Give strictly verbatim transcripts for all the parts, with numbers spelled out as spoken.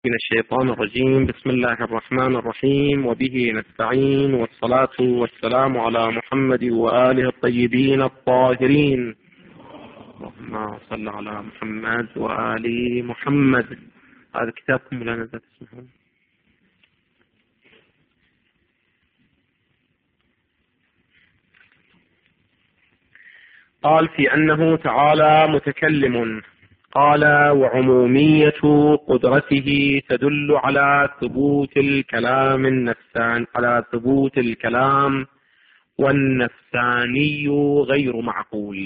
من الشيطان الرجيم. بسم الله الرحمن الرحيم، وبه نستعين، والصلاة والسلام على محمد وآله الطيبين الطاهرين. اللهم صل على محمد وآل محمد. هذا كتابكم ولا نزلت اسمه؟ قال في أنه تعالى متكلم. قال: وعمومية قدرته تدل على ثبوت الكلام النفسان على ثبوت الكلام والنفساني غير معقول.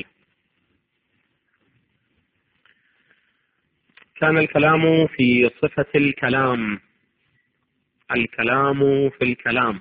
كان الكلام في صفة الكلام، الكلام في الكلام.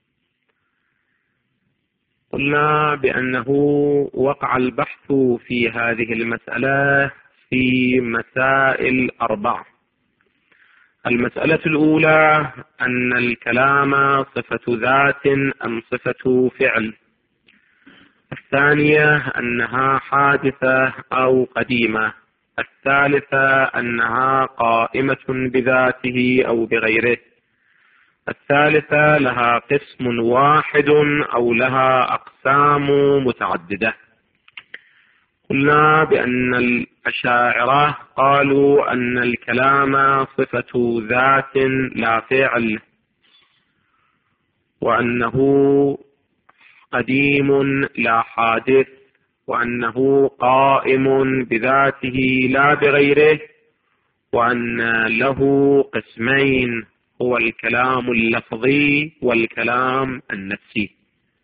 قلنا بأنه وقع البحث في هذه المسألة في مسائل أربع. المسألة الأولى أن الكلام صفة ذات أم صفة فعل. الثانية أنها حادثة أو قديمة. الثالثة أنها قائمة بذاته أو بغيره. الثالثة لها قسم واحد أو لها أقسام متعددة. قلنا بأن الأشاعرة قالوا أن الكلام صفة ذات لا فعل، وأنه قديم لا حادث، وأنه قائم بذاته لا بغيره، وأن له قسمين، هو الكلام اللفظي والكلام النفسي.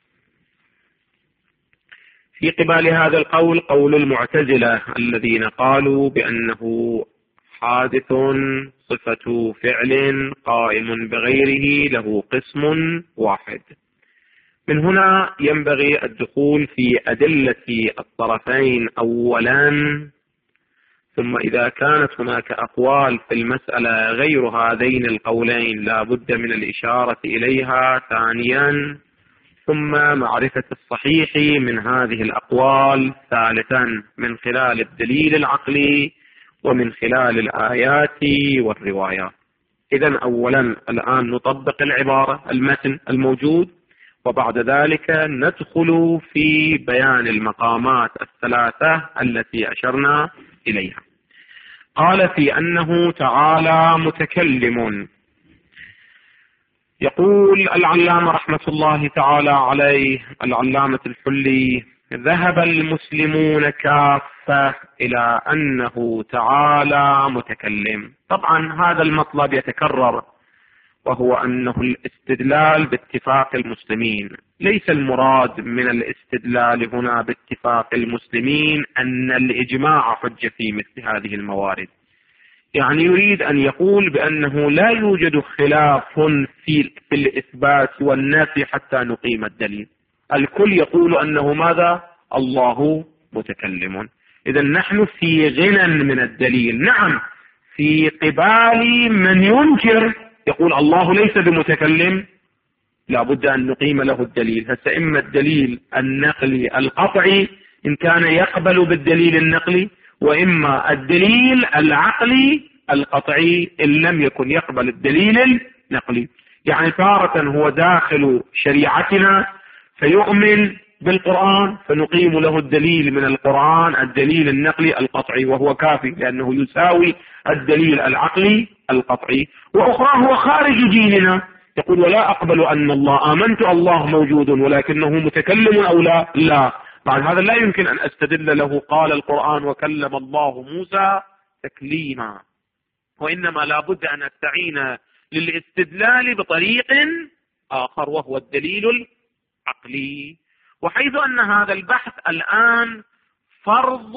في قبال هذا القول قول المعتزلة الذين قالوا بأنه حادث صفة فعل قائم بغيره له قسم واحد. من هنا ينبغي الدخول في أدلة الطرفين أولا، ثم إذا كانت هناك أقوال في المسألة غير هذين القولين لا بد من الإشارة إليها ثانيا، ثم معرفة الصحيح من هذه الأقوال ثالثا، من خلال الدليل العقلي ومن خلال الآيات والروايات. إذن أولا الآن نطبق العبارة المتن الموجود، وبعد ذلك ندخل في بيان المقامات الثلاثة التي أشرنا إليها. قال في أنه تعالى متكلم. يقول العلامة رحمة الله تعالى عليه، العلامة الحلي: ذهب المسلمون كافة إلى أنه تعالى متكلم. طبعا هذا المطلب يتكرر، وهو أنه الاستدلال باتفاق المسلمين. ليس المراد من الاستدلال هنا باتفاق المسلمين أن الإجماع حجة في مثل هذه الموارد، يعني يريد أن يقول بأنه لا يوجد خلاف في الإثبات والنفي حتى نقيم الدليل. الكل يقول أنه ماذا؟ الله متكلم. إذا نحن في غنى من الدليل. نعم، في قبال من ينكر يقول الله ليس بمتكلم لا بد أن نقيم له الدليل. هسه إما الدليل النقلي القطعي إن كان يقبل بالدليل النقلي، وإما الدليل العقلي القطعي إن لم يكن يقبل الدليل النقلي. يعني تارة هو داخل شريعتنا فيؤمن بالقرآن فنقيم له الدليل من القرآن، الدليل النقلي القطعي، وهو كافي لأنه يساوي الدليل العقلي القطعي. وأخرى هو خارج ديننا يقول ولا أقبل أن الله آمنت الله موجود ولكنه متكلم أو لا لا بعد هذا لا يمكن أن أستدل له قال القرآن وكلم الله موسى تكليما، وإنما لا بد أن أستعين للاستدلال بطريق آخر وهو الدليل العقلي. وحيث أن هذا البحث الآن فرض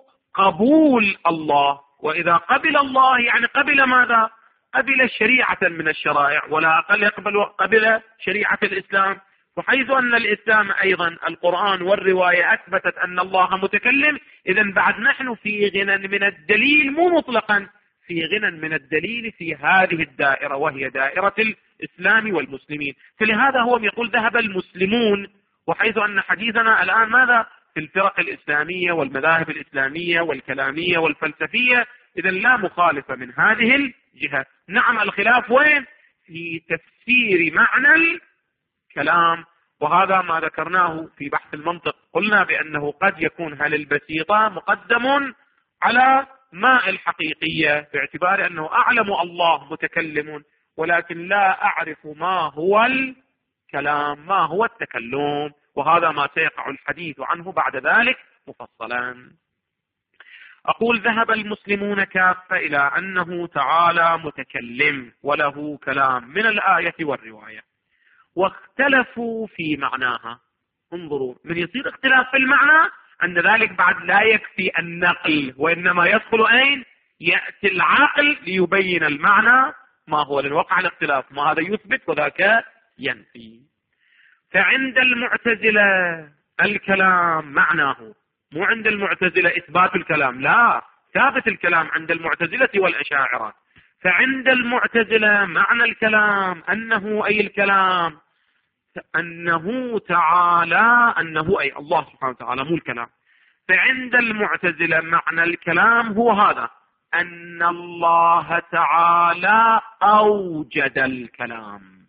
قبول الله، وإذا قبل الله يعني قبل ماذا؟ قبل شريعة من الشرائع، ولا أقل يقبل قبل شريعة الإسلام. وحيث أن الإسلام أيضا القرآن والرواية أثبتت أن الله متكلم، إذن بعد نحن في غنى من الدليل، مو مطلقا، في غنى من الدليل في هذه الدائرة وهي دائرة الإسلام والمسلمين. فلهذا هو يقول ذهب المسلمون، وحيث أن حديثنا الآن ماذا؟ في الفرق الإسلامية والمذاهب الإسلامية والكلامية والفلسفية. إذن لا مخالفة من هذه جهة. نعم الخلاف وين؟ في تفسير معنى الكلام، وهذا ما ذكرناه في بحث المنطق. قلنا بأنه قد يكون هل البسيطة مقدم على ما الحقيقية، باعتبار أنه أعلم الله متكلم ولكن لا أعرف ما هو الكلام، ما هو التكلم، وهذا ما سيقع الحديث عنه بعد ذلك مفصلا. أقول ذهب المسلمون كافة إلى أنه تعالى متكلم وله كلام من الآية والرواية، واختلفوا في معناها. انظروا، من يصير اختلاف في المعنى أن ذلك بعد لا يكفي النقل، وإنما يدخل أين؟ يأتي العقل ليبين المعنى ما هو، لأن وقع الاختلاف، ما هذا يثبت وذاك ينفي. فعند المعتزلة الكلام معناه، مو عند المعتزلة إثبات الكلام، لا، ثابت الكلام عند المعتزلة والأشاعرة. فعند المعتزلة معنى الكلام أنه أي الكلام أنه تعالى، أنه أي الله سبحانه وتعالى، مو الكلام. فعند المعتزلة معنى الكلام هو هذا، أن الله تعالى أوجد الكلام،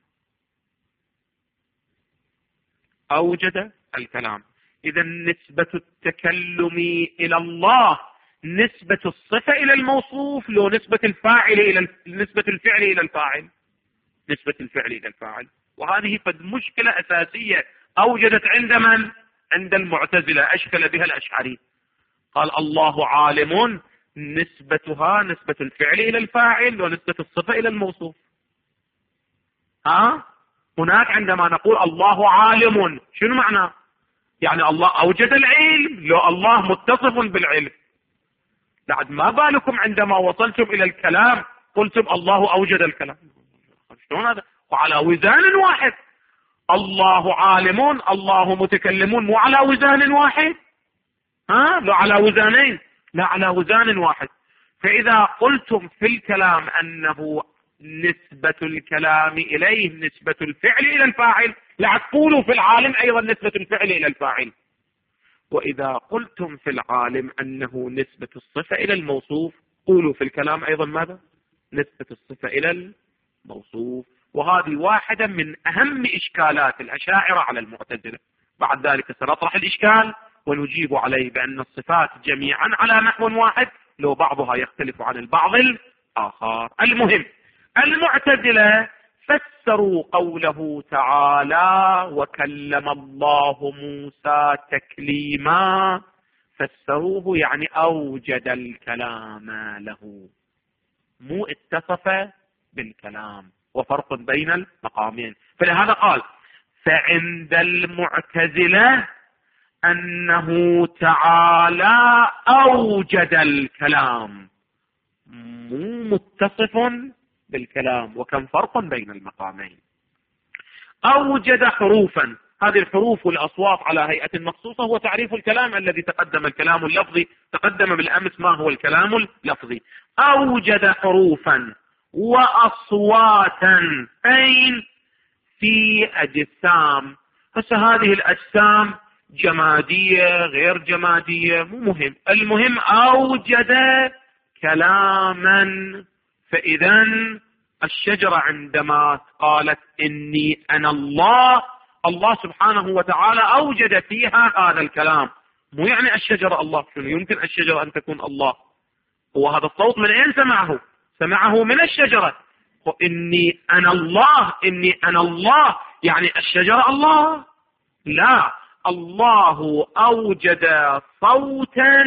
أوجد الكلام. إذا نسبة التكلم إلى الله نسبة الصفة إلى الموصوف، لو نسبة الفاعل إلى نسبة الفعل إلى الفاعل، نسبة الفعل إلى الفاعل. وهذه قد مشكلة أساسية أوجدت عند من؟ عند المعتزلة، أشكل بها الأشعري. قال الله عالم، نسبتها نسبة الفعل إلى الفاعل ونسبة الصفة إلى الموصوف. ها؟ هناك عندما نقول الله عالم شنو معنى؟ يعني الله أوجد العلم، لو الله متصف بالعلم. بعد ما بالكم عندما وصلتم إلى الكلام قلتم الله أوجد الكلام، شلون هذا؟ وعلى وزان واحد. الله عالم، الله متكلمون، مو على وزان واحد، ها؟ لو على وزانين، لا، على وزان واحد. فإذا قلتم في الكلام أنه نسبة الكلام إليه نسبة الفعل إلى الفاعل، لا تقولوا في العالم أيضا نسبة الفعل إلى الفاعل. وإذا قلتم في العالم أنه نسبة الصفة إلى الموصوف، قولوا في الكلام أيضا ماذا؟ نسبة الصفة إلى الموصوف. وهذه واحدة من أهم إشكالات الأشاعرة على المعتزلة. بعد ذلك سنطرح الإشكال ونجيب عليه بأن الصفات جميعا على نحو واحد، لو بعضها يختلف عن البعض الآخر. المهم، المعتزلة فسروا قوله تعالى وكلم الله موسى تكليما، فسروه يعني أوجد الكلام له، مو اتصف بالكلام، وفرق بين المقامين. فلهذا قال فعند المعتزلة أنه تعالى أوجد الكلام، مو متصف بالكلام. وكم فرق بين المقامين. أوجد حروفا، هذه الحروف والأصوات على هيئة مخصوصة، هو تعريف الكلام الذي تقدم. الكلام اللفظي تقدم بالأمس، ما هو الكلام اللفظي؟ أوجد حروفا وأصواتا أين؟ في أجسام. هسه هذه الأجسام جمادية غير جمادية مو مهم، المهم أوجد كلاما. فإذا الشجرة عندما قالت إني أنا الله، الله سبحانه وتعالى أوجد فيها هذا الكلام، مو يعني الشجرة الله. شنو يمكن الشجرة أن تكون الله؟ هو هذا الصوت من أين سمعه؟ سمعه من الشجرة. إني أنا الله، إني أنا الله يعني الشجرة الله؟ لا، الله أوجد صوتا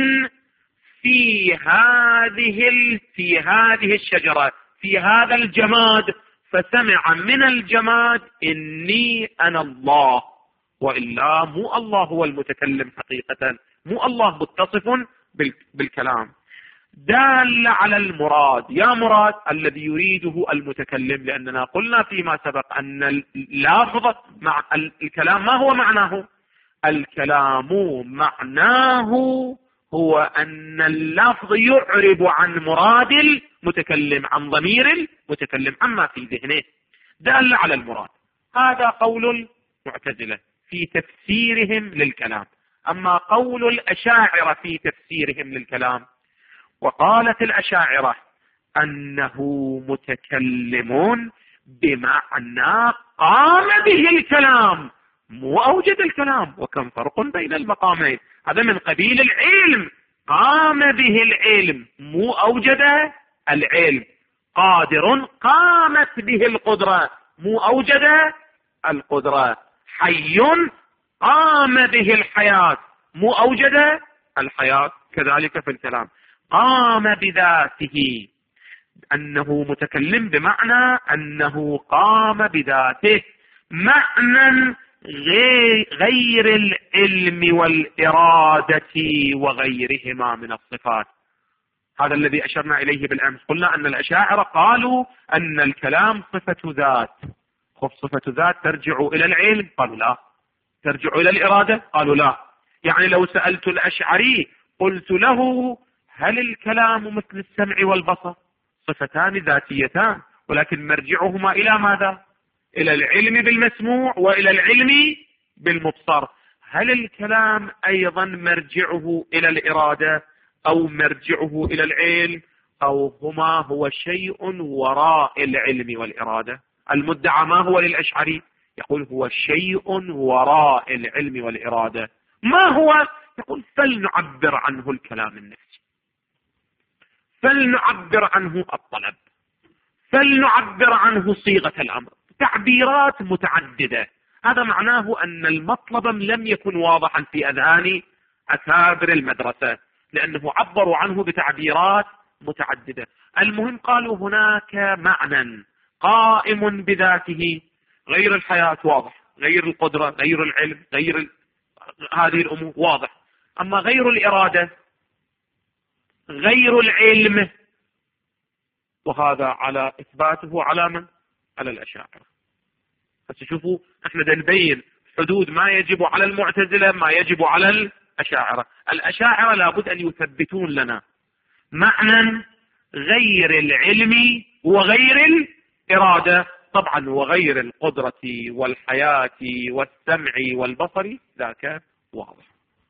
في هذه في هذه الشجرة، في هذا الجماد، فسمع من الجماد إني أنا الله. وإلا مو الله هو المتكلم حقيقة، مو الله متصف بالكلام. دال على المراد، يا مراد الذي يريده المتكلم، لأننا قلنا فيما سبق أن اللفظ مع الكلام ما هو معناه؟ الكلام معناه هو أن اللفظ يعرب عن مراد المتكلم، عن ضمير المتكلم، عما في ذهنه. دال على المراد. هذا قول المعتزلة في تفسيرهم للكلام. أما قول الأشاعرة في تفسيرهم للكلام، وقالت الأشاعرة أنه متكلم بمعنى قام به الكلام، مو أوجد الكلام. وكم فرق بين المقامين، هذا من قبيل العلم. قام به العلم مو أوجد العلم. قادر قامت به القدرة مو أوجد القدرة. حي قام به الحياة مو أوجد الحياة. كذلك في الكلام قام بذاته، أنه متكلم بمعنى أنه قام بذاته، معنى غير العلم والإرادة وغيرهما من الصفات. هذا الذي أشرنا إليه بالأمس. قلنا أن الأشاعرة قالوا أن الكلام صفة ذات. خف صفة ذات ترجع إلى العلم؟ قالوا لا. ترجع إلى الإرادة؟ قالوا لا. يعني لو سألت الأشعري قلت له هل الكلام مثل السمع والبصر؟ صفتان ذاتيتان، ولكن مرجعهما إلى ماذا؟ إلى العلم بالمسموع وإلى العلم بالمبصر. هل الكلام أيضا مرجعه إلى الإرادة أو مرجعه إلى العلم، أو هما هو شيء وراء العلم والإرادة؟ المدعى ما هو للأشعري؟ يقول هو شيء وراء العلم والإرادة. ما هو؟ يقول فلنعبر عنه الكلام النفسي، فلنعبر عنه الطلب، فلنعبر عنه صيغة الأمر. تعبيرات متعددة. هذا معناه أن المطلب لم يكن واضحا في أذهان أكابر المدرسة، لأنه عبروا عنه بتعبيرات متعددة. المهم قالوا هناك معنى قائم بذاته، غير الحياة واضح، غير القدرة، غير العلم، غير ال... هذه الأمور واضح. أما غير الإرادة، غير العلم، وهذا على إثباته على من؟ على الأشاعرة. فتشوفوا احنا نبين حدود ما يجب على المعتزلة، ما يجب على الأشاعرة. الأشاعرة لابد أن يثبتون لنا معنى غير العلم وغير الإرادة، طبعا وغير القدرة والحياة والسمع والبصر، ذاك واضح.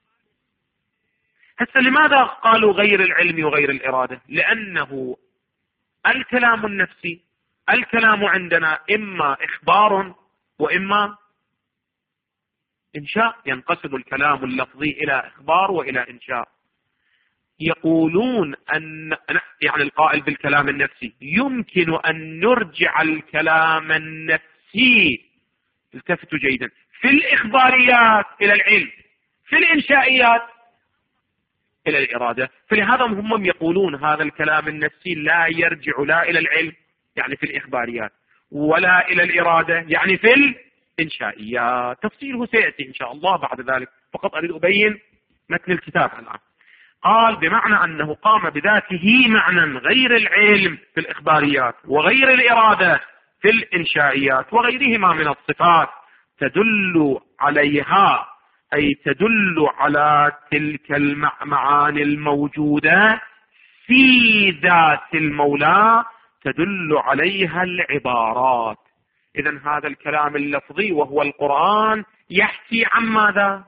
هسه لماذا قالوا غير العلم وغير الإرادة؟ لأنه الكلام النفسي، الكلام عندنا إما إخبار وإما إنشاء. ينقسم الكلام اللفظي إلى إخبار وإلى إنشاء. يقولون أن يعني القائل بالكلام النفسي يمكن أن نرجع الكلام النفسي، التفتوا جيدا، في الإخباريات إلى العلم، في الإنشائيات إلى الإرادة. فلهذا هم يقولون هذا الكلام النفسي لا يرجع لا إلى العلم يعني في الإخباريات، ولا إلى الإرادة يعني في الإنشائيات. تفصيله سيأتي إن شاء الله بعد ذلك، فقط أريد أبين متن الكتاب الآن. قال بمعنى أنه قام بذاته معنى غير العلم في الإخباريات وغير الإرادة في الإنشائيات وغيرهما من الصفات، تدل عليها أي تدل على تلك المعاني الموجودة في ذات المولى، تدل عليها العبارات. إذن هذا الكلام اللفظي وهو القرآن يحكي عن ماذا؟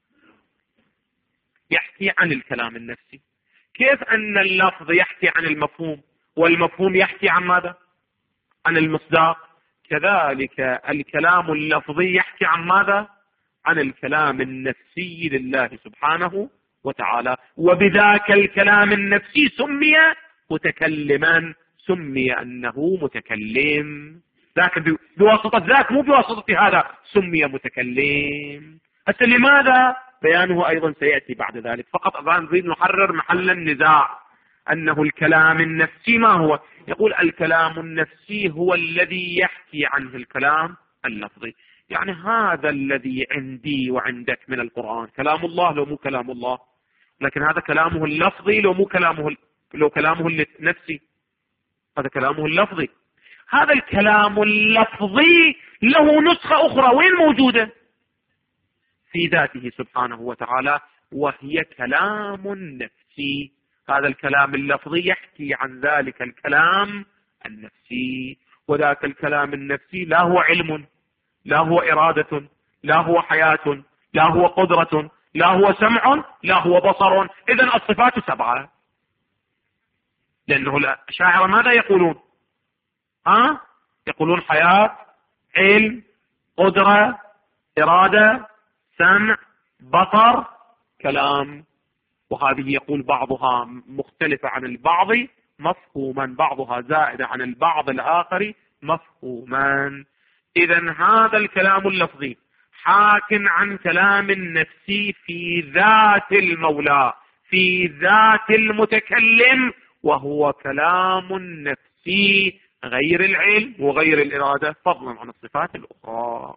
يحكي عن الكلام النفسي. كيف أن اللفظ يحكي عن المفهوم والمفهوم يحكي عن ماذا؟ عن المصداق. كذلك الكلام اللفظي يحكي عن ماذا؟ عن الكلام النفسي لله سبحانه وتعالى. وبذاك الكلام النفسي سمي متكلما، سمي أنه متكلم. ذاك بواسطة ذاك، مو بواسطة هذا، سمي متكلم. هسه لماذا؟ بيانه أيضا سيأتي بعد ذلك. فقط الآن نريد نحرر محل النزاع، أنه الكلام النفسي ما هو؟ يقول الكلام النفسي هو الذي يحكي عنه الكلام اللفظي. يعني هذا الذي عندي وعندك من القرآن كلام الله لو مو كلام الله، لكن هذا كلامه اللفظي لو مو كلامه لو كلامه النفسي، هذا كلامه اللفظي. هذا الكلام اللفظي له نسخة أخرى وين موجودة؟ في ذاته سبحانه وتعالى، وهي كلام نفسي. هذا الكلام اللفظي يحكي عن ذلك الكلام النفسي، وذاك الكلام النفسي لا هو علم، لا هو إرادة، لا هو حياة، لا هو قدرة، لا هو سمع، لا هو بصر. إذن الصفات سبعة. لأنه الأشاعرة ماذا يقولون؟ ها؟ يقولون حياة، علم، قدرة، إرادة، سمع، بصر، كلام. وهذه يقول بعضها مختلفة عن البعض مفهوما، بعضها زائدة عن البعض الآخر مفهوما. إذن هذا الكلام اللفظي حاك عن كلام النفسي في ذات المولى، في ذات المتكلم، وهو كلام نفسي غير العلم وغير الإرادة، فضلا عن الصفات الأخرى.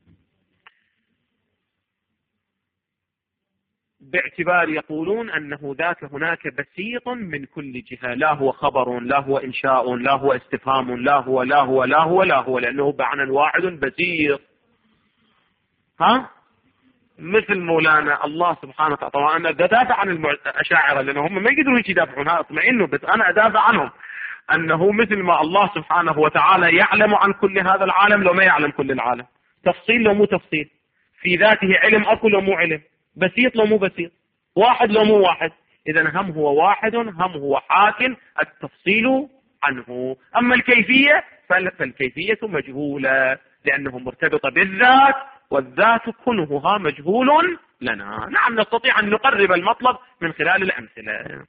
باعتبار يقولون أنه ذاك هناك بسيط من كل جهة، لا هو خبر، لا هو إنشاء، لا هو استفهام، لا هو لا هو لا هو لا هو، لأنه معنى واحد بسيط. ها؟ مثل مولانا الله سبحانه وتعالى. طبعا أنا أدافع عن الأشاعرة لأنهم ما يقدرون يدافعون، اطمئنوا، بس أنا أدافع عنهم. أنه مثل ما الله سبحانه وتعالى يعلم عن كل هذا العالم لو ما يعلم كل العالم، تفصيل لو مو تفصيل، في ذاته علم أكو لو مو علم، بسيط لو مو بسيط، واحد لو مو واحد. إذن هم هو واحد، هم هو حاكم، التفصيل عنه. أما الكيفية فالكيفية مجهولة لأنه مرتبطة بالذات، والذات كنهها مجهول لنا. نعم نستطيع أن نقرب المطلب من خلال الأمثلة.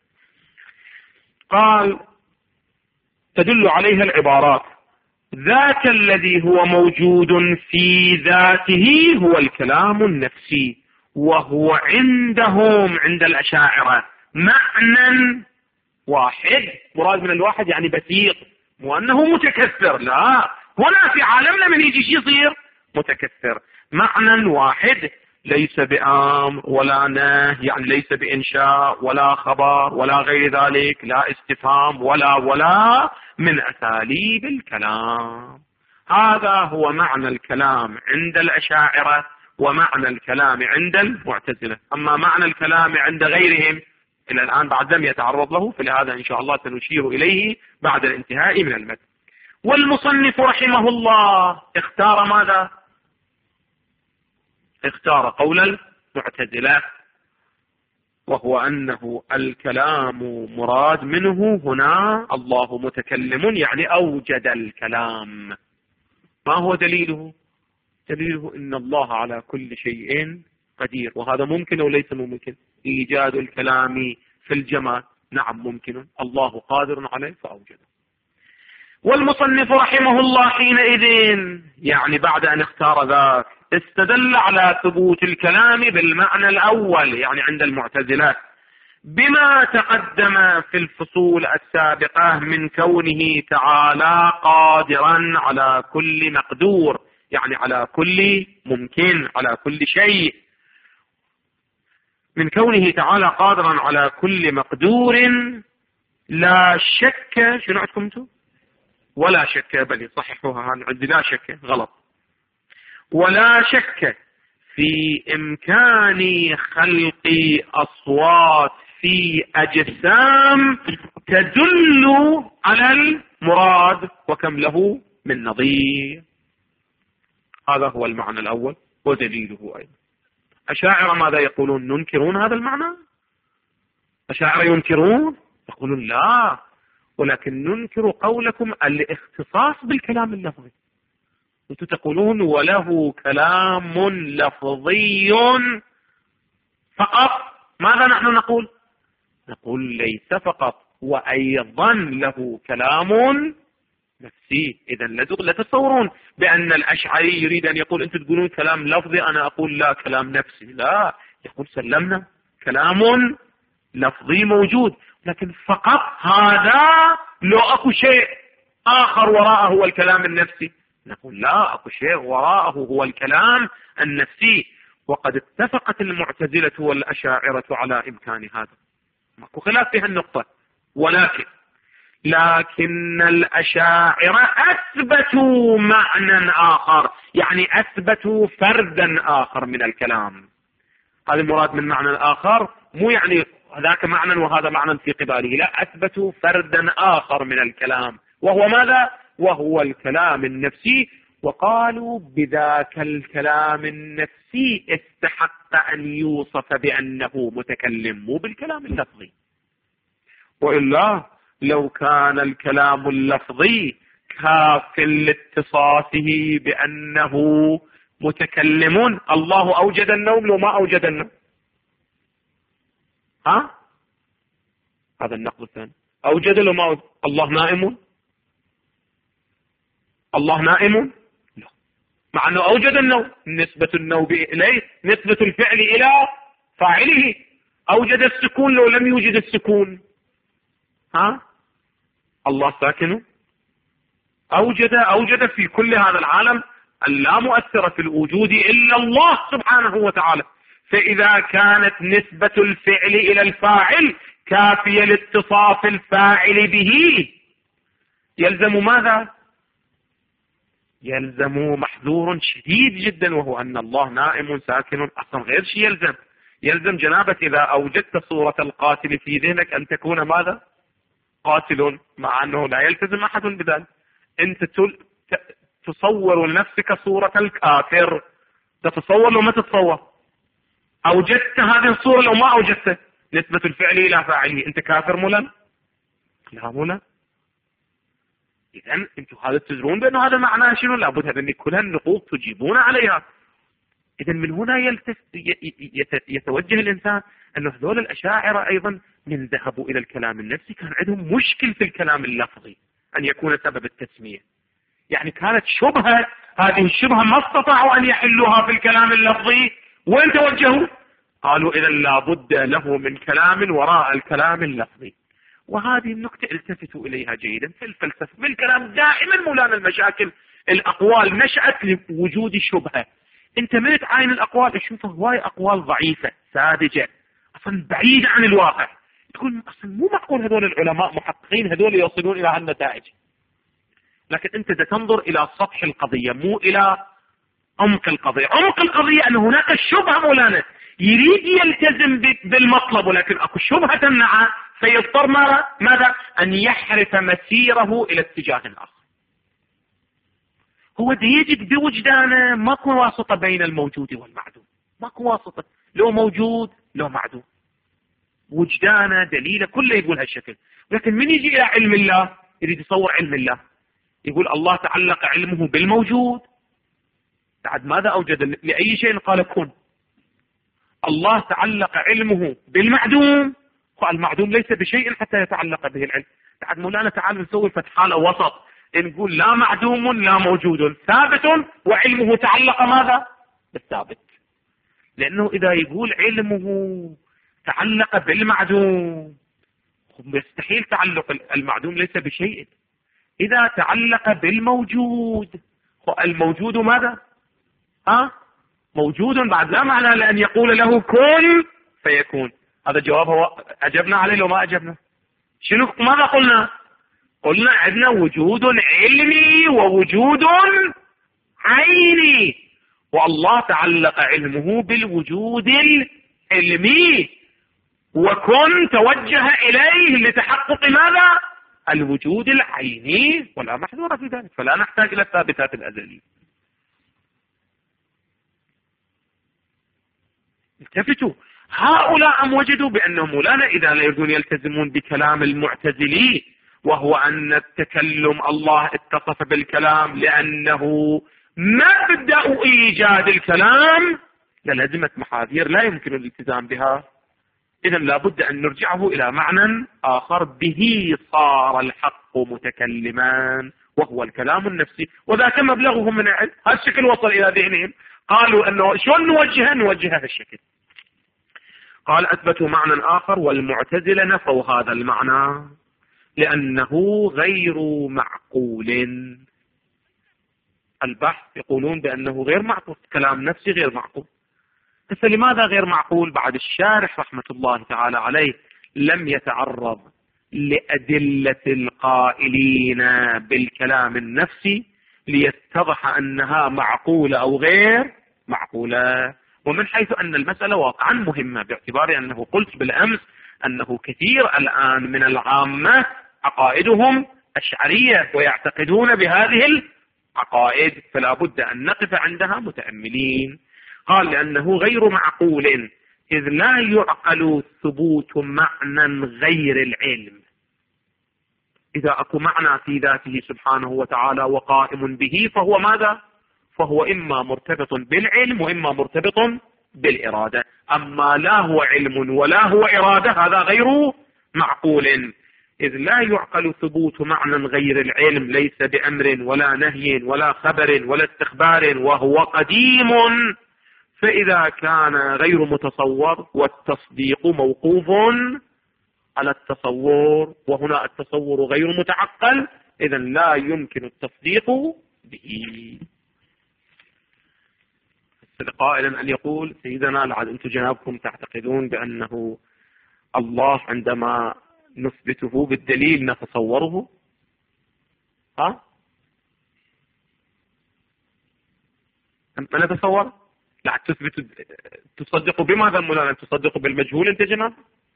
قال تدل عليها العبارات: ذاك الذي هو موجود في ذاته هو الكلام النفسي، وهو عندهم عند الأشاعرة معنى واحد. مراد من الواحد يعني بسيط، مو أنه متكثر، لا، هنا في عالمنا من يجي شيء يصير متكثر. معنى واحد ليس بأمر ولا نهي، يعني ليس بإنشاء ولا خبر ولا غير ذلك، لا استفهام ولا ولا من أساليب الكلام. هذا هو معنى الكلام عند الأشاعرة ومعنى الكلام عند المعتزلة. أما معنى الكلام عند غيرهم إلى الآن بعد لم يتعرض له، فلهذا إن شاء الله سنشير إليه بعد الانتهاء من المتن. والمصنف رحمه الله اختار ماذا؟ اختار قول المعتزلة، وهو أنه الكلام مراد منه هنا الله متكلم، يعني أوجد الكلام. ما هو دليله؟ دليله إن الله على كل شيء قدير، وهذا ممكن أو ليس ممكن؟ إيجاد الكلام في الجمال نعم ممكن، الله قادر عليه فأوجده. والمصنف رحمه الله حينئذ يعني بعد أن اختار ذاك استدل على ثبوت الكلام بالمعنى الأول، يعني عند المعتزلة، بما تقدم في الفصول السابقة من كونه تعالى قادرا على كل مقدور، يعني على كل ممكن، على كل شيء، من كونه تعالى قادرا على كل مقدور. لا شك، شنو عندكم انتم؟ ولا شك، بل صححوها عندي، لا شك غلط. ولا شك في إمكان خلق أصوات في أجسام تدل على المراد وكم له من نظير. هذا هو المعنى الأول ودليله أيضا. أشاعرة ماذا يقولون؟ ننكرون هذا المعنى؟ أشاعرة ينكرون؟ يقولون لا، ولكن ننكر قولكم الاختصاص بالكلام اللفظي. أنتم تقولون وله كلام لفظي فقط، ماذا نحن نقول؟ نقول ليس فقط، وأيضا له كلام نفسي. إذا لا تتصورون بأن الأشعري يريد أن يقول أنتم تقولون كلام لفظي، أنا أقول لا كلام نفسي. لا، يقول سلمنا كلام لفظي موجود، لكن فقط هذا، لو أكو شيء آخر وراءه هو الكلام النفسي نقول لا، أكو شيء وراءه هو الكلام النفسي. وقد اتفقت المعتزلة والأشاعرة على إمكان هذا، ماكو خلاف في هالنقطة. ولكن لكن الأشاعرة أثبتوا معنى آخر، يعني أثبتوا فردا آخر من الكلام. هذا المراد من معنى آخر، مو يعني ذاك معنى وهذا معنى في قباله، لا، أثبتوا فردا آخر من الكلام، وهو ماذا؟ وهو الكلام النفسي. وقالوا بذاك الكلام النفسي استحق أن يوصف بأنه متكلم، مو بالكلام اللفظي. وإلا لو كان الكلام اللفظي كاف لاتصافه بأنه متكلم، الله أوجد النوم لو ما أوجد النوم؟ ها؟ هذا النقد الثاني. أوجد لو ما أوجد؟ الله نائم؟ الله نائم؟ لا، مع أنه أوجد النوم. نسبة النوم إليه نسبة الفعل إلى فاعله. أوجد السكون لو لم يوجد السكون؟ ها؟ الله ساكن؟ أوجد أوجد في كل هذا العالم لا مؤثر في الوجود إلا الله سبحانه وتعالى. فإذا كانت نسبة الفعل إلى الفاعل كافية لاتصاف الفاعل به، يلزم ماذا؟ يلزم محذور شديد جدا، وهو أن الله نائم ساكن. أصلا غير شيء يلزم يلزم جنابك إذا أوجدت صورة القاتل في ذهنك أن تكون ماذا؟ قاتل، مع أنه لا يلتزم أحد بذلك. أنت تصور لنفسك صورة الكافر، تتصور لو ما تتصور. أوجدت هذه الصورة لو ما أوجدت نسبة الفعل إلى فاعله، أنت كافر ملا؟ لا ملا. إذن أنتم هذا تدرون بأنه هذا معناه شنو؟ لابد هذا أن كل النقوط تجيبون عليها. إذن من هنا يلتف... يتوجه الإنسان أنه هذول الأشاعرة أيضا من ذهبوا إلى الكلام النفسي كان عندهم مشكل في الكلام اللفظي أن يكون سبب التسمية. يعني كانت شبهة، هذه الشبهة ما استطاعوا أن يحلوها في الكلام اللفظي، وين توجهوا؟ قالوا إذا لابد له من كلام وراء الكلام اللفظي. وهذه النقطة التفتوا إليها جيدا في الفلسفة. في الكلام دائما مولانا المشاكل الأقوال نشأت لوجود شبهة. أنت من تعاين الأقوال تشوفها هواي أقوال ضعيفة ساذجة أصلا بعيدة عن الواقع، تقول أصلا مو معقول هذول العلماء محققين هذول يوصلون إلى هالنتائج. لكن أنت تنظر إلى سطح القضية مو إلى عمق القضية. عمق القضية أن هناك الشبهة مولانا يريد يلتزم بالمطلب، ولكن أكو شبهة تمنعه فيضطر ماذا؟ أن يحرف مسيره إلى اتجاه آخر. هو يجد بوجدانه ماكو واسطة بين الموجود والمعدوم، ماكو واسطة، لو موجود لو معدوم، وجدانه دليله كله يقول هالشكل. لكن من يجي إلى علم الله يريد يصور علم الله، يقول الله تعلق علمه بالموجود. بعد ماذا أوجد لأي شيء؟ قال كن. الله تعلق علمه بالمعدوم، قال المعدوم ليس بشيء حتى يتعلق به العلم. بعد مولانا تعال نسوي فتحة وسط، نقول لا معدوم لا موجود، ثابت وعلمه تعلق ماذا؟ بالثابت. لأنه إذا يقول علمه تعلق بالمعدوم يستحيل تعلق المعدوم ليس بشيء. إذا تعلق بالموجود، الموجود ماذا؟ ها؟ موجود، بعد لا معنى لأن يقول له كن فيكون. هذا جواب هو أجبنا عليه لو ما أجبنا. شنو ماذا قلنا؟ قلنا عندنا وجود علمي ووجود عيني، والله تعلق علمه بالوجود العلمي، وكن توجه إليه لتحقق ماذا؟ الوجود العيني، ولا محذور في ذلك، فلا نحتاج إلى الثابتات الأزلية. التفتوا، هؤلاء أم وجدوا بأنهم مولانا إذا لا يريدون يلتزمون بكلام المعتزلي، وهو أن التكلم الله اتصف بالكلام لأنه مبدأ إيجاد الكلام، للزمة محاذير لا يمكن الالتزام بها. إذن لابد أن نرجعه إلى معنى آخر به صار الحق متكلما، وهو الكلام النفسي، وذاك مبلغهم من العلم. هذا الشكل وصل إلى ذهنهم، قالوا أنه شلون نوجهه؟ نوجهه هالشكل. قال أثبتوا معنى آخر، والمعتزلة نفوا هذا المعنى لأنه غير معقول. البحث يقولون بأنه غير معقول، كلام نفسي غير معقول. بس لماذا غير معقول؟ بعد الشارح رحمة الله تعالى عليه لم يتعرض لأدلة القائلين بالكلام النفسي ليتضح أنها معقولة أو غير معقولة. ومن حيث أن المسألة واقعا مهمة، باعتبار أنه قلت بالأمس أنه كثير الآن من العامة عقائدهم أشعرية ويعتقدون بهذه العقائد، فلا بد أن نقف عندها متأملين. قال لأنه غير معقول إذ لا يعقل ثبوت معنى غير العلم. إذا أكو معنى في ذاته سبحانه وتعالى وقائم به فهو ماذا؟ فهو إما مرتبط بالعلم وإما مرتبط بالإرادة. أما لا هو علم ولا هو إرادة هذا غير معقول، إذ لا يعقل ثبوت معنى غير العلم ليس بأمر ولا نهي ولا خبر ولا استخبار وهو قديم، فإذا كان غير متصور والتصديق موقوف على التصور، وهنا التصور غير متعقل، إذا لا يمكن التصديق به. قائلا أن يقول سيدنا لعل أنتم جنابكم تعتقدون بأنه الله عندما نثبته بالدليل نتصوره، ها؟ ما نتصور؟ لا تثبت تصدق بماذا مولانا؟ تصدق بالمجهول أنت جناب؟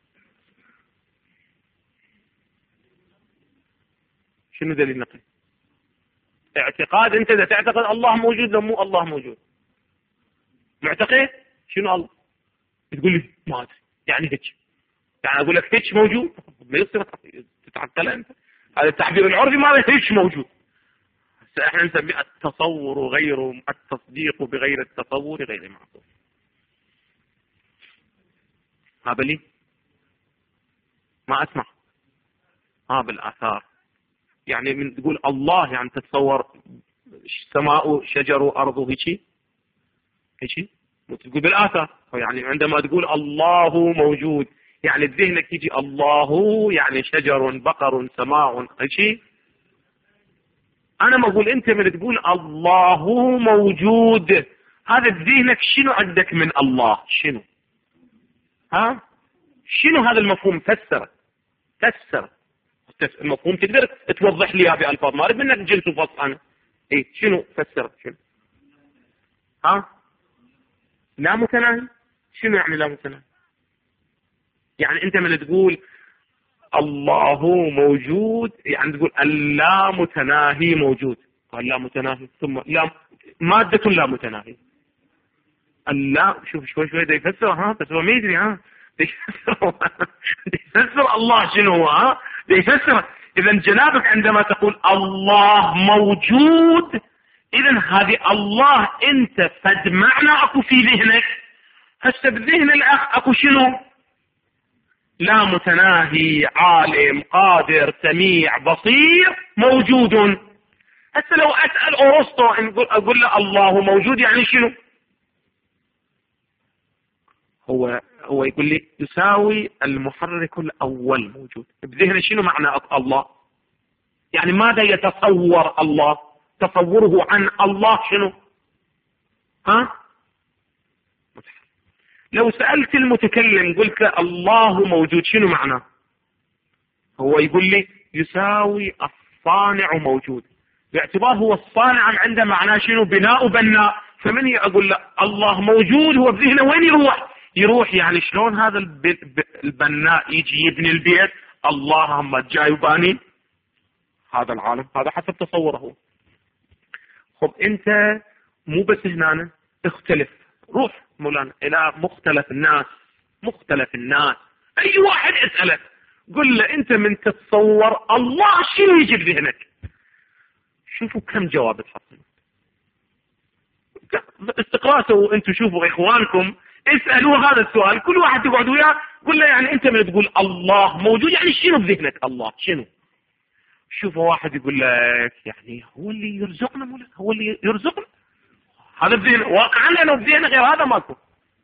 شنو دليل نقل؟ اعتقاد أنت إذا تعتقد الله موجود لو مو الله موجود معتقد شنو الله؟ تقول لي ما أدري يعني هيك، يعني أقول لك هيك موجود ما يصير تتعقل أنت، هذا التعبير العرفي ماذا هيك موجود. احنا نسميه التصور غير التصديق بغير التصور غير معقول. ها بلي ما أسمع ها بالآثار، يعني من تقول الله يعني تتصور سماء شجر أرض هيك هيك تقول بالآثار، يعني عندما تقول الله موجود يعني بذهنك يجي الله يعني شجر بقر سماء هيك. أنا ما أقول أنت من تقول الله موجود هذا بذهنك شنو عندك من الله؟ شنو؟ ها؟ شنو هذا المفهوم؟ فسر فسر المفهوم تقدر توضح لي بألفاظ، ما أريد منك جلس وفصل أنا. إيه شنو فسر؟ شنو؟ ها؟ لا متناهي. شنو يعني لا متناهي؟ يعني أنت من تقول الله موجود يعني تقول اللا متناهي موجود، قال لا متناهي ثم لا مادة لا متناهي. اللا شوف شوي شوي ده يفسر، ها بس هو ما يدري، ها ده يفسر يفسر الله شنو هو، ها ده يفسر. إذا جنابك عندما تقول الله موجود إذا هذه الله أنت فد معنى أكو في ذهنك، هسه بذهن الأخ أكو شنو؟ لا متناهي عالم قادر سميع بصير موجود. هسه لو أسأل أرسطو أقول له الله موجود يعني شنو؟ هو هو يقول لي يساوي المحرك الأول موجود. بذهنه شنو معنى الله؟ يعني ماذا يتصور الله؟ تصوره عن الله شنو؟ ها؟ لو سألت المتكلم قلت له الله موجود شنو معناه؟ هو يقول لي يساوي الصانع موجود، باعتبار هو الصانع عنده معناه شنو؟ بناء وبناء. فمن أقول له الله موجود هو بذهنه وين يروح؟ يروح يعني شلون هذا البناء يجي يبني البيت الله هم جاي وباني هذا العالم، هذا حسب تصوره. خب انت مو بس هنا اختلف، روح مولانا الى مختلف الناس، مختلف الناس اي واحد اسألك قل له انت من تتصور الله شنو يجي بذهنك؟ شوفوا كم جواب تحصلون. استقراسوا انتم شوفوا اخوانكم اسألوا هذا السؤال، كل واحد تقعد وياه قل له يعني انت من تقول الله موجود يعني شنو بذهنك الله شنو؟ شوفوا واحد يقول لك يعني هو اللي يرزقنا مولانا، هو اللي يرزقنا، هذا بذهن واقعا انا بذهن غير هذا ماكو.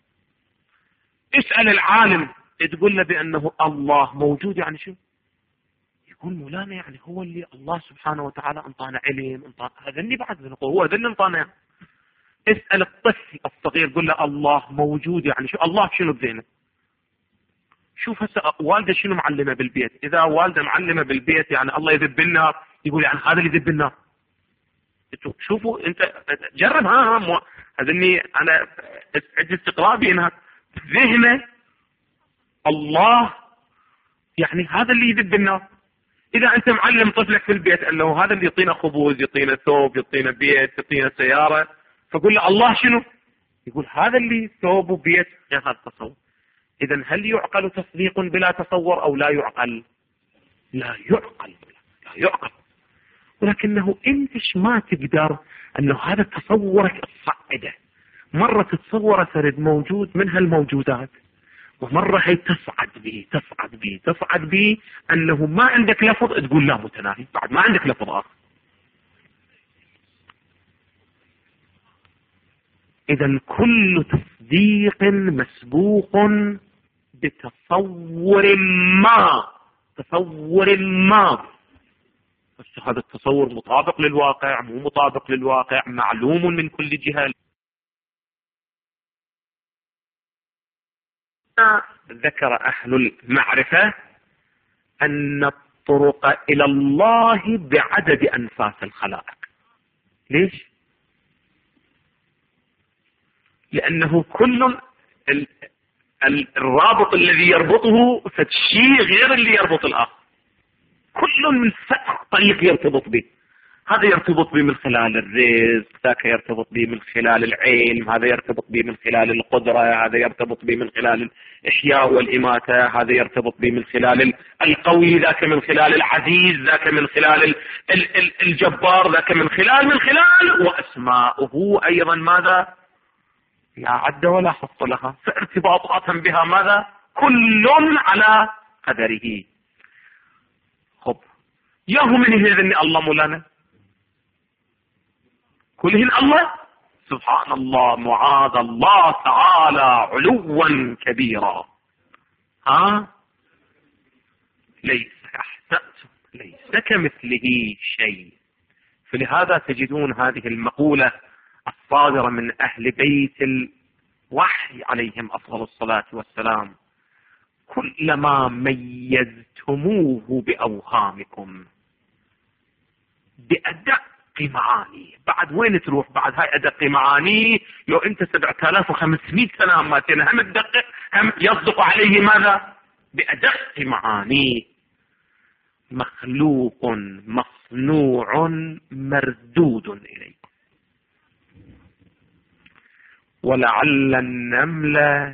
اسأل العالم تقول له بانه الله موجود يعني شو؟ يقول مولانا يعني هو اللي الله سبحانه وتعالى انطانا علم، انطانا هذا اللي بعد بنقول هو هذا اللي انطانا يعني. اسأل الطفل الصغير قل له الله موجود يعني شو؟ الله شنو بذهنه؟ شوف هسه والده شنو معلمه بالبيت، اذا والده معلمه بالبيت يعني الله يذب النار يقول يعني هذا اللي يذب النار. شوفوا انت جرب، ها ها مو هذني انا عندي استقرابي انها ذهنه الله يعني هذا اللي يذب النار. اذا انت معلم طفلك في البيت انه هذا اللي يعطينا خبز يعطينا ثوب يعطينا بيت يعطينا سياره، فقول له الله شنو؟ يقول هذا اللي ثوب وبيت غير هذا التصور. اذا هل يعقل تصديق بلا تصور او لا يعقل؟ لا يعقل لا يعقل. ولكنه انتش ما تقدر انه هذا تصورك الصعدة، مرة تتصور سرد موجود من هالموجودات، ومرة هي تصعد به تصعد به تصعد به انه ما عندك لفظ تقول لا متناهي، بعد ما عندك لفظ اخر. اذا كل تصديق مسبوق بتصور ما، تصور ما، بس هذا التصور مطابق للواقع مو مطابق للواقع، معلوم من كل جهة. ذكر أهل المعرفة أن الطرق إلى الله بعدد أنفاس الخلائق. ليش؟ لأنه كل الرابط الذي يربطه فالشيء غير اللي يربط الآخر، كل من طريق يرتبط به. هذا يرتبط به من خلال الرزق، ذاك يرتبط به من خلال العلم، هذا يرتبط به من خلال القدرة، هذا يرتبط به من خلال الإحياء والإماتة، هذا يرتبط به من خلال القوي، ذاك من خلال العزيز، ذاك من خلال الجبار، ذاك من خلال من خلال وأسماؤه أيضا ماذا؟ لا عد ولا حص لها، فارتباطات بها ماذا؟ كل على قدره. خب ياهو من هذن الله مولانا كلهن الله سبحان الله معاذ الله تعالى علوا كبيرا. ها ليس احسنتم ليس كمثله شيء. فلهذا تجدون هذه المقولة الصادرة من أهل بيت الوحي عليهم أفضل الصلاة والسلام: كلما ميزتموه بأوهامكم بأدق معاني. بعد وين تروح بعد هاي أدق معاني؟ لو أنت سبعة آلاف وخمسمائة سنة ما تنا هم تدقق هم يصدق عليه ماذا؟ بأدق معاني. مخلوق مصنوع مردود إليه. ولعل النمل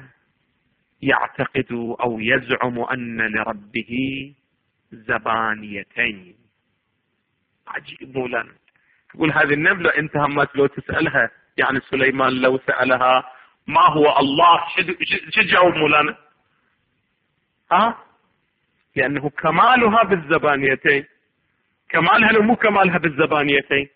يعتقد أو يزعم أن لربه زبانيتين. عجيب مولانا، يقول هذه النملة أنت همات لو تسألها، يعني سليمان لو سألها ما هو الله شو تجاوب مولانا؟ ها؟ لأنه كمالها بالزبانيتين. كمالها لو مو كمالها بالزبانيتين،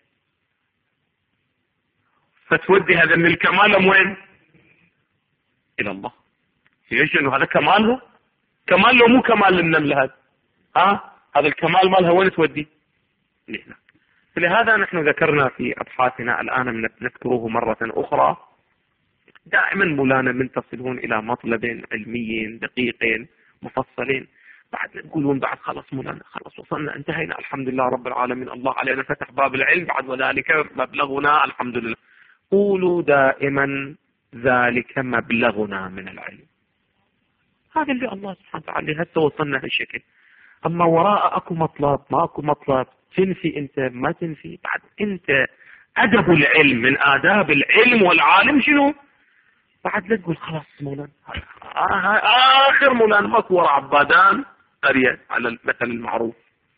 فتودي هذا من الكمال وين؟ إلى الله. ليش؟ إنه هذا كماله كمال لو مو كمال النملة هذا. ها؟ هذا الكمال مالها وين تودي؟ لهنا. فلهذا نحن ذكرنا في أبحاثنا الآن نذكره مرة أخرى، دائما مولانا من تصلون إلى مطلب علمي دقيق مفصلين، بعد نقولون بعد خلص مولانا خلص وصلنا انتهينا الحمد لله رب العالمين، الله علينا فتح باب العلم بعد وذلك مبلغنا الحمد لله. قولوا دائما ذلك مبلغنا من العلم. هذا اللي الله سبحانه وتعالى هسه وصلنا هالشكل. أما وراء أكو مطلب ما أكو مطلب، تنفي أنت ما تنفي، بعد أنت أدب العلم من آداب العلم والعالم شنو؟ بعد لا تقول خلاص مولانا آخر مولانا ماكو وراء عبادان قرية على المثل المعروف.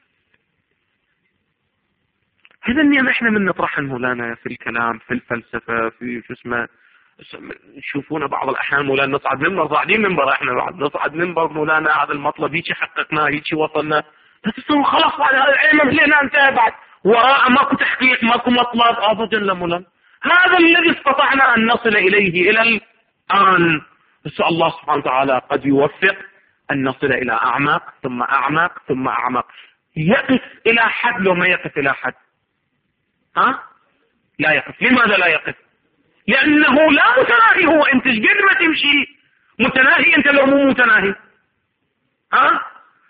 هذا اللي احنا من نطرحه مولانا في الكلام في الفلسفة في شو اسمه. تشوفونا بعض الأحيان مولانا نصعد منبر صاعدين منبر احنا بعد نصعد منبر مولانا هذا المطلب هيك حققناه هيك وصلنا، تتصور خلاص بعد هذا العلم لنا انتهى، بعد وراء ماكو تحقيق ماكو مطلب ابدا. لا مولانا هذا الذي استطعنا ان نصل اليه الى الان، بس الله سبحانه وتعالى قد يوفق ان نصل الى اعمق ثم اعمق ثم اعمق. يقف الى حد لو ما يقف الى حد؟ ها؟ لا يقف. لماذا لا يقف؟ لأنه لا متناهي. هو أنت قد ما تمشي متناهي أنت لو مو متناهي. ها؟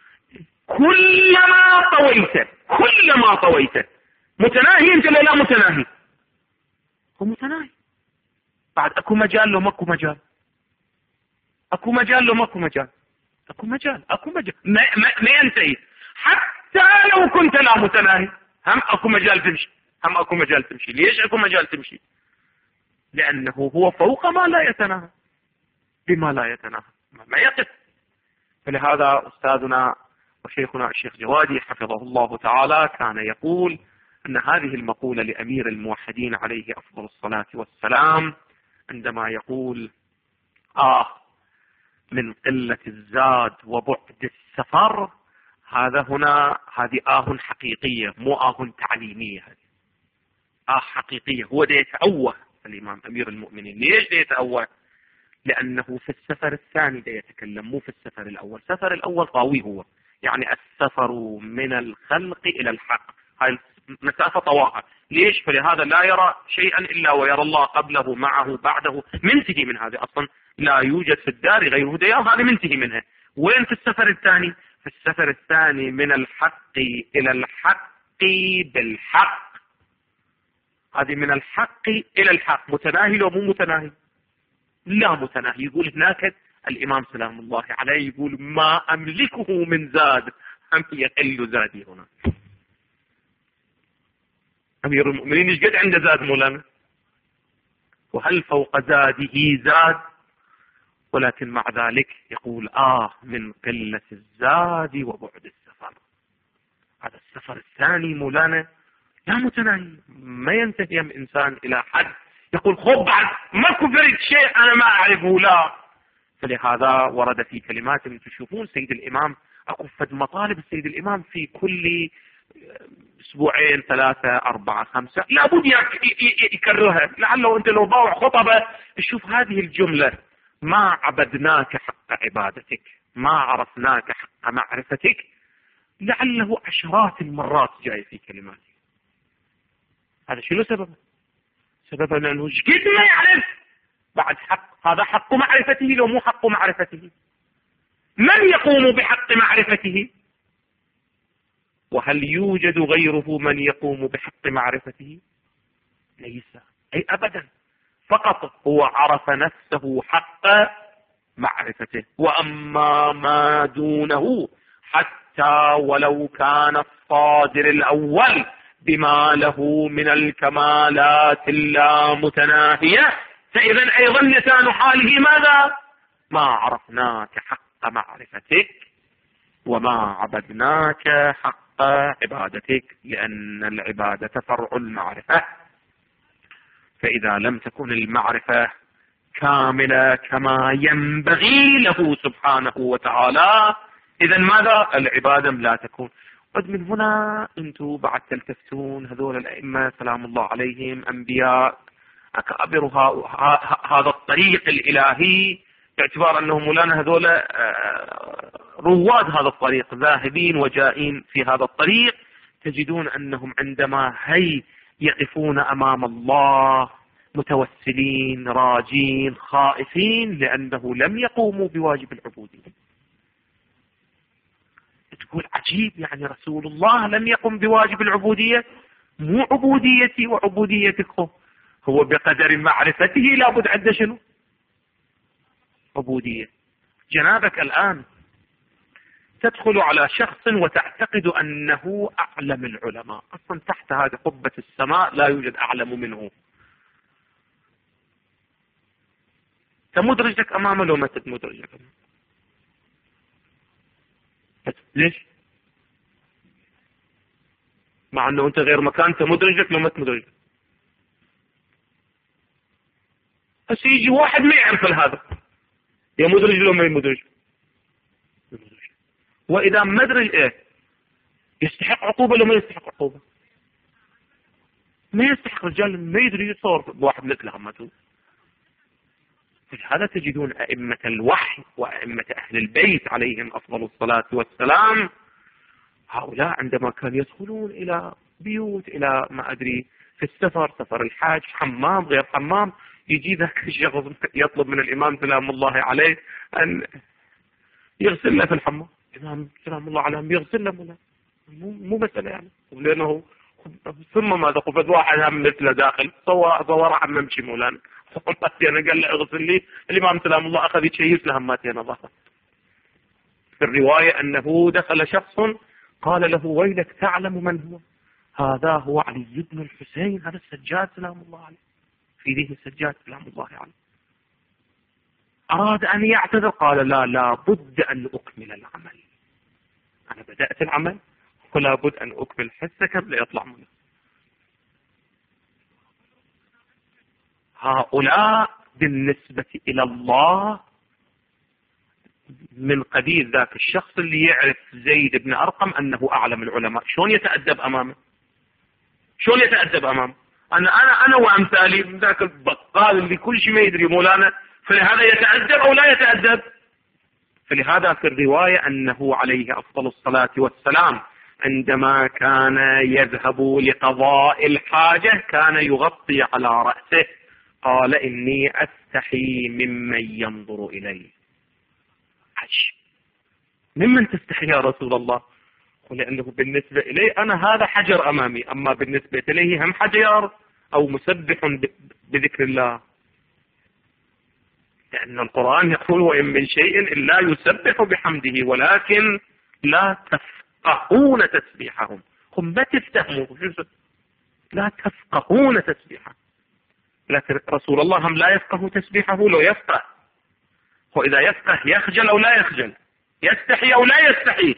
كلما طويت كلما طويت متناهي أنت لا متناهي. هو متناهي. بعد أكو مجال لو ماكو مجال، أكو مجال لو ماكو مجال، أكو مجال أكو مجال ما, ما, ما ينتهي. حتى لو كنت لا متناهي هم أكو مجال تمشي، هم أكو مجال تمشي. ليش أكو مجال تمشي؟ لأنه هو فوق ما لا يتناهى بما لا يتناهى ما يقف. فلهذا أستاذنا وشيخنا الشيخ جوادي حفظه الله تعالى كان يقول أن هذه المقولة لأمير الموحدين عليه أفضل الصلاة والسلام عندما يقول آه من قلة الزاد وبعد السفر، هذا هنا هذه آه حقيقية مو آه تعليمية، هذه آه حقيقية. هو ده يتأوه الإمام أمير المؤمنين. ليش ده يتأوه؟ لأنه في السفر الثاني ده يتكلم، مو في السفر الأول. السفر الأول طاوي هو، يعني السفر من الخلق إلى الحق، هاي مسافة طواها. ليش؟ فلهذا لا يرى شيئا إلا ويرى الله قبله معه بعده، منتهي من هذه أصلا، لا يوجد في الدار غيره ديار، هذه منتهي منها. وين في السفر الثاني؟ في السفر الثاني من الحق إلى الحق بالحق، هذه من الحق إلى الحق. متناهي لو مو متناهي؟ لا متناهي. يقول هناك الإمام سلام الله عليه يقول ما أملكه من زاد أم يقل زادي هنا. أمير المؤمنين ايش قد عنده زاد مولانا؟ وهل فوق زاده زاد؟ ولكن مع ذلك يقول آه من قلة الزاد وبعد السفر. هذا السفر الثاني مولانا لا متناهي، ما ينتهي إنسان إلى حد يقول خب بعد ماكو فريد شيء أنا ما أعرفه، لا. فلهذا ورد في كلمات تشوفون سيد الإمام أكو فد مطالب السيد الإمام في كل أسبوعين ثلاثة أربعة خمسة لابد يكررها، لعله أنت لو ضاوع خطبة تشوف هذه الجملة: ما عبدناك حق عبادتك، ما عرفناك حق معرفتك. لعله عشرات المرات جاي في كلماته. هذا شنو سببه؟ سببه لأنه قد ما يعرف بعد حق. هذا حق معرفته لو مو حق معرفته. من يقوم بحق معرفته؟ وهل يوجد غيره من يقوم بحق معرفته؟ ليس، أي أبدا. فقط هو عرف نفسه حق معرفته. وأما ما دونه حتى ولو كان الصادر الأول بما له من الكمالات اللامتناهية، فإذا أيضا لسان حاله ماذا؟ ما عرفناك حق معرفتك وما عبدناك حق عبادتك، لأن العبادة فرع المعرفة. فإذا لم تكن المعرفة كاملة كما ينبغي له سبحانه وتعالى، إذا ماذا؟ العبادة لا تكون. قد من هنا أنتم بعد تلتفتون هذول الأئمة سلام الله عليهم أنبياء أكابر هذا الطريق الإلهي، باعتبار أنهم مولانا هذول رواد هذا الطريق ذاهبين وجائين في هذا الطريق. تجدون أنهم عندما هي يقفون أمام الله متوسلين راجين خائفين لأنه لم يقوموا بواجب العبودية. تقول عجيب، يعني رسول الله لم يقم بواجب العبودية؟ مو عبوديتي وعبوديتكم، هو بقدر معرفته لابد عنده شنو؟ عبودية. جنابك الآن تدخل على شخص وتعتقد أنه أعلم العلماء، أصلا تحت هذه قبة السماء لا يوجد أعلم منه. تمد رجلك أمامه لو ما تمد رجلك أمامه. ليش؟ مع أنه أنت غير مكان تمد رجلك لو ما تمد رجلك. بس يجي واحد ما يعرف هذا يمد رجله لو ما يمد رجله. وإذا مدرج إيه يستحق عقوبة لو ما يستحق عقوبة؟ ما يستحق. رجال ما يدري يتصور بواحد مثله همته. هذا تجدون أئمة الوحي وأئمة أهل البيت عليهم أفضل الصلاة والسلام، هؤلاء عندما كانوا يدخلون إلى بيوت، إلى ما أدري في السفر، سفر الحاج، حمام غير حمام، يجي ذاك الشخص يطلب من الإمام سلام الله عليه أن يغسل له في الحمام. الإمام سلام الله عليه يغسل له، مو مو مسألة يعني، لأنه ثم ماذا قفت واحد هم مثله داخل صور صور عم ممشي مولانا أنا قال له اغسل لي. الإمام سلام الله أخذ يتشيس له هماتين الله. في الرواية أنه دخل شخص قال له ويلك تعلم من هو؟ هذا هو علي بن الحسين، هذا السجاد سلام الله عليه، في ذهن السجاد سلام الله عليه. أراد أن يعتذر قال لا لا بد أن أكمل العمل، أنا بدأت العمل ولا بد أن أكمل حصة قبل يطلع منه. هؤلاء بالنسبة إلى الله من قبيل ذاك الشخص اللي يعرف زيد بن أرقم أنه أعلم العلماء، شلون يتأدب أمامه؟ شلون يتأدب أمامه؟ أنا أنا أنا وأمثالي ذاك البقال اللي كل شيء ما يدري مولانا، فلهذا يتأدب أو لا يتأدب؟ فلهذا في الرواية أنه عليه أفضل الصلاة والسلام عندما كان يذهب لقضاء الحاجة كان يغطي على رأسه، قال إني أستحي ممن ينظر إلي. عش ممن تستحي يا رسول الله؟ لأنه بالنسبة إلي أنا هذا حجر أمامي، أما بالنسبة إليه هم حجر أو مسبح بذكر الله، لأن القرآن يقول وإن من شيء إلا يسبح بحمده ولكن لا تفقهون تسبيحهم. هم ما تفتهموا، لا تفقهون تسبيحهم، لكن رسول الله هم لا يفقه تسبيحه، لو يفقه، وإذا يفقه يخجل أو لا يخجل، يستحي أو لا يستحي.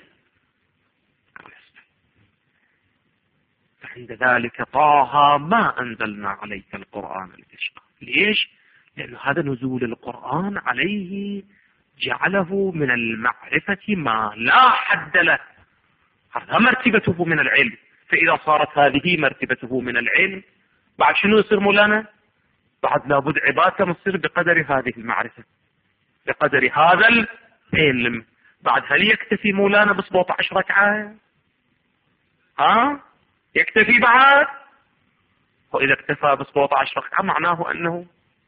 فعند ذلك طه ما أنزلنا عليك القرآن لتشقى. ليش؟ لأن هذا نزول القرآن عليه جعله من المعرفة ما لا حد له، هذا مرتبته من العلم. فإذا صارت هذه مرتبته من العلم بعد شنو يصير مولانا؟ بعد لابد عبادته تصير بقدر هذه المعرفة، بقدر هذا العلم. بعد هل يكتفي مولانا بسبعة عشر ركعة؟ ها؟ يكتفي بعد؟ وإذا اكتفى بسبعة عشر ركعة معناه أنه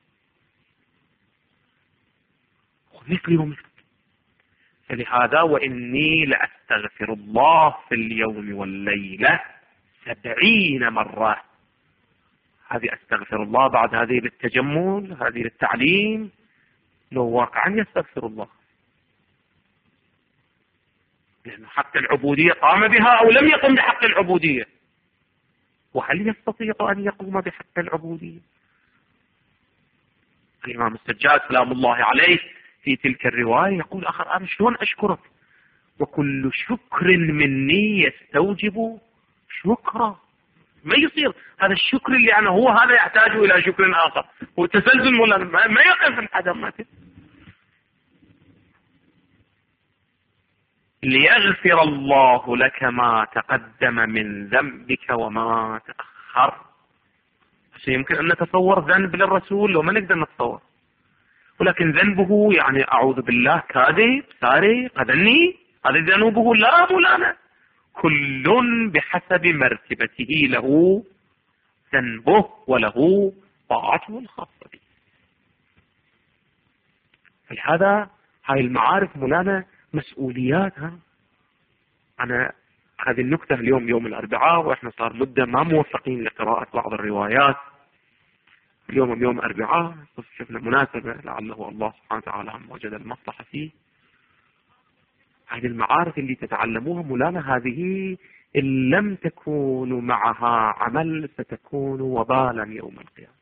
مثلي ومثلك. فلهذا وإني لأستغفر الله في اليوم والليلة سبعين مرة. هذه أستغفر الله بعد هذه للتجمل، هذه للتعليم، لو واقعا يستغفر الله، لأن حق العبودية قام بها أو لم يقم بحق العبودية. وهل يستطيع أن يقوم بحق العبودية؟ الإمام السجاد سلام الله عليه في تلك الرواية يقول آخر أنا شلون أشكرك؟ وكل شكر مني يستوجب شكرا. ما يصير هذا الشكر اللي أنا هو هذا يحتاج إلى شكر آخر، هو تسلسل ولا ما يقف الحدث. ليغفر الله لك ما تقدم من ذنبك وما تأخر. يمكن أن نتصور ذنب للرسول لو ما نقدر نتصور، ولكن ذنبه يعني أعوذ بالله كاذب سارق قذني، هذه ذنوبه لا مولانا، كل بحسب مرتبته له ذنبه وله طاعته الخاصة به. فلهذا هاي المعارف مولانا مسؤولياتها. أنا هذه النكتة اليوم يوم الأربعاء وإحنا صار مدة ما موفقين لقراءة بعض الروايات. اليوم يوم الأربعاء شفنا مناسبة لعله الله سبحانه وتعالى وجد المصلحة فيه. هذه المعارف اللي تتعلموها مولانا هذه إن لم تكونوا معها عمل ستكون وبالا يوم القيامة.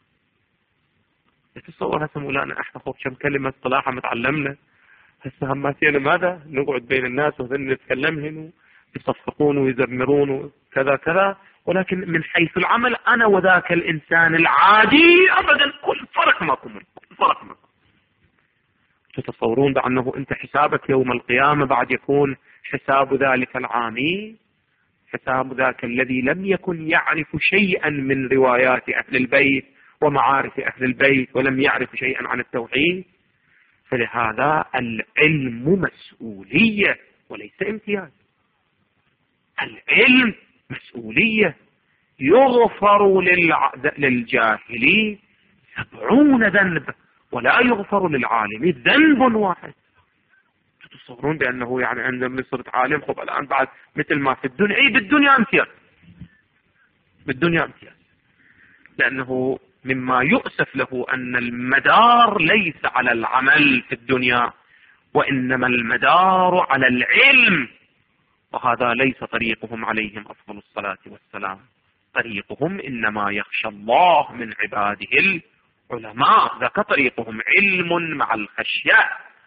تتصور هسه مولانا احنا خوف كم كلمة صلاحة متعلمنا، هسه هماتينا ماذا نقعد بين الناس وذن نتكلمهن يصفقون ويزمرون وكذا كذا، ولكن من حيث العمل أنا وذاك الإنسان العادي أبدا كل فرق ماكم، كل فرق ماكم. تتصورون بأنه أنت حسابك يوم القيامة بعد يكون حساب ذلك العامي، حساب ذاك الذي لم يكن يعرف شيئا من روايات أهل البيت ومعارف أهل البيت ولم يعرف شيئا عن التوحيد. فلهذا العلم مسؤولية وليس امتياز. العلم مسؤولية. يغفر للع... للجاهلين سبعون ذنب ولا يغفر للعالم ذنب واحد. تتصورون بأنه يعني عندما صرت عالم خب الآن بعد مثل ما في الدنيا، اي بالدنيا امتياز، بالدنيا امتياز. لأنه مما يؤسف له أن المدار ليس على العمل في الدنيا وإنما المدار على العلم، وهذا ليس طريقهم عليهم أفضل الصلاة والسلام. طريقهم إنما يخشى الله من عباده العلماء، ذاك طريقهم علم مع الخشية،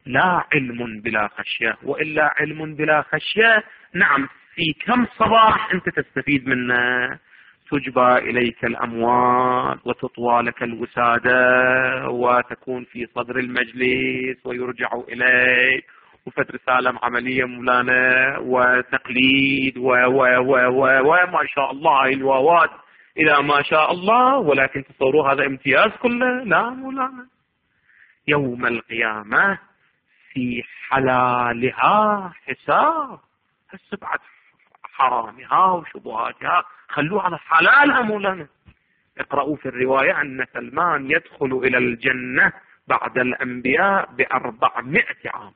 لا علم بلا خشية، وإلا علم بلا خشية نعم في كم صباح أنت تستفيد منه، تجبى إليك الأموال وتطوى لك الوسادة وتكون في صدر المجلس ويرجع إليك وفد رسالة عملية مولانا وتقليد و و و و وما شاء الله هاي الواوات إلى ما شاء الله، ولكن تصوروا هذا امتياز كله؟ لا مولانا، يوم القيامة في حلالها حساب، هسه بعد حرامها وشبهاتها خلوها على حلالها مولانا. اقرأوا في الرواية أن سلمان يدخل إلى الجنة بعد الأنبياء بأربعمائة عام.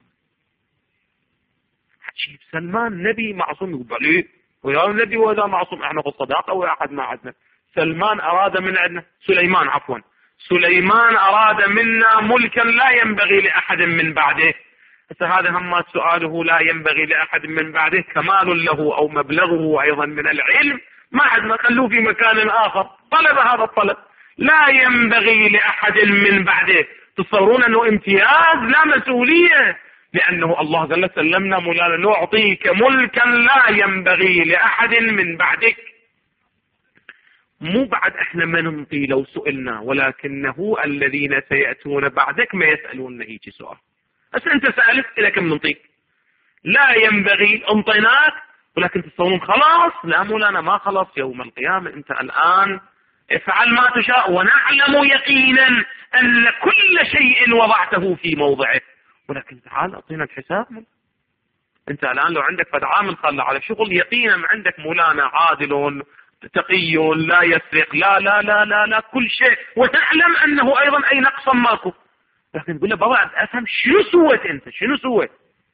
عجيب، سلمان نبي معصوم يقول لي ويا نبي وهذا معصوم، احنا في الصداقة ويا أحد ما عندنا. سلمان أراد من عندنا سليمان عفوا سليمان أراد منا ملكا لا ينبغي لأحد من بعده. هذا هم سؤاله لا ينبغي لأحد من بعده كمال له أو مبلغه أيضا من العلم، ما حد خلوه في مكان آخر، طلب هذا الطلب لا ينبغي لأحد من بعده. تصورون أنه امتياز لا مسؤولية، لأنه الله جل سلمنا مولانا نعطيك ملكا لا ينبغي لأحد من بعدك. مو بعد احنا ما ننطي لو سئلنا، ولكنه الذين سيأتون بعدك ما يسألون هيك سؤال. بس انت سألت لك منطيك لا ينبغي انطيناك، ولكن تصورون خلاص لا مولانا ما خلاص، يوم القيامة انت الآن افعل ما تشاء ونعلم يقينا أن كل شيء وضعته في موضعه، ولكن تعال أعطينا الحساب. انت الآن لو عندك فد عامل خلى على شغل يقينا عندك مولانا عادل تقي لا يسرق لا لا لا لا لا كل شيء، وتعلم أنه أيضا أي نقص ماكو، لكن تقول له بابا أفهم شنو سويت أنت شنو سويت.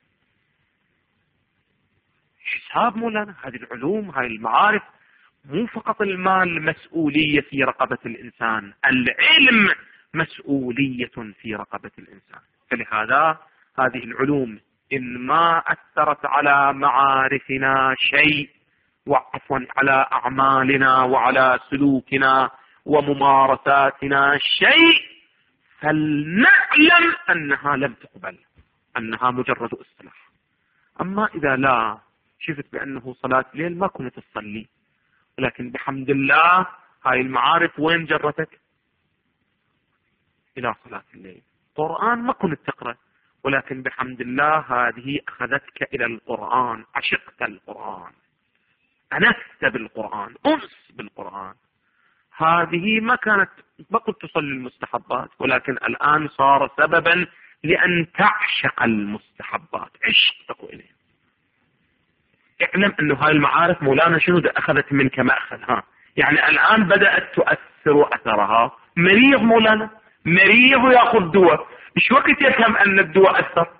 حساب مولانا، هذه العلوم هاي المعارف مو فقط المال مسؤولية في رقبة الإنسان، العلم مسؤولية في رقبة الإنسان. فلهذا هذه العلوم إن ما أثرت على معارفنا شيء وعفوا على أعمالنا وعلى سلوكنا وممارساتنا شيء، فلنعلم أنها لم تقبل، أنها مجرد اصطلاح. أما إذا لا شفت بأنه صلاة ليل ما كنت تصلي، ولكن بحمد الله هاي المعارف وين جرتك؟ إلى صلاة الليل. قرآن ما كنت تقرأ، ولكن بحمد الله هذه أخذتك إلى القرآن، عشقت القرآن، أنست بالقرآن، أنس بالقرآن. هذه ما كانت ما كنت تصلي المستحبات، ولكن الآن صار سببا لأن تعشق المستحبات، عشقك إليه. اعلم أنه هاي المعارف مولانا شنو أخذت منك ما أخذها، يعني الآن بدأت تؤثر أثرها. مريض مولانا مريض ويأخذ دواء، إيش وقت يفهم أن الدواء أثر؟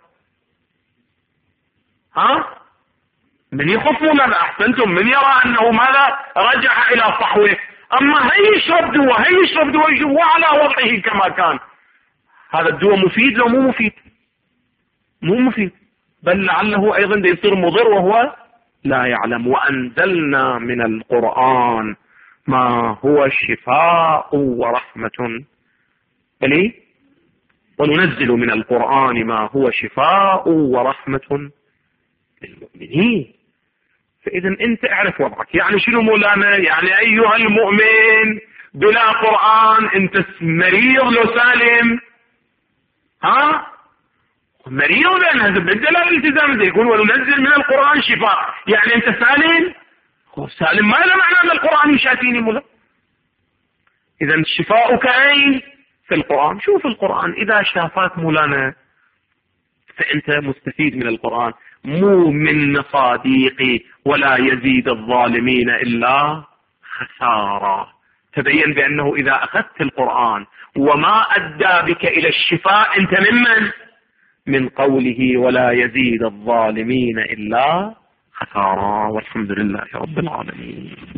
ها؟ من يخف مولانا أحسنتم، من يرى أنه ماذا رجع إلى صحوه. أما هي يشرب دواء هي يشرب دواء يشوف على وضعه كما كان. هذا الدواء مفيد لو مو مفيد؟ مو مفيد، بل لعله أيضا يصير مضر وهو لا يعلم. وأنزلنا من القرآن ما هو شفاء ورحمة بلي وننزل من القرآن ما هو شفاء ورحمة للمؤمنين. فإذا أنت اعرف وضعك، يعني شنو مولانا؟ يعني أيها المؤمن بلا قرآن أنت مريض لو سالم؟ ها؟ مريض لأن هذا بدل الالتزام، يقول وننزل من القرآن شفاء، يعني أنت سالم؟ هو سالم ما له معنى أن القرآن يشافيني مولا. إذا شفاؤك أين؟ في القرآن. شوف القرآن إذا شافاك مولانا فأنت مستفيد من القرآن، مو من صديقي ولا يزيد الظالمين إلا خسارة. تبين بأنه إذا أخذت القرآن وما أدى بك إلى الشفاء أنت ممن؟ من قوله ولا يزيد الظالمين إلا خسارة. والحمد لله رب العالمين.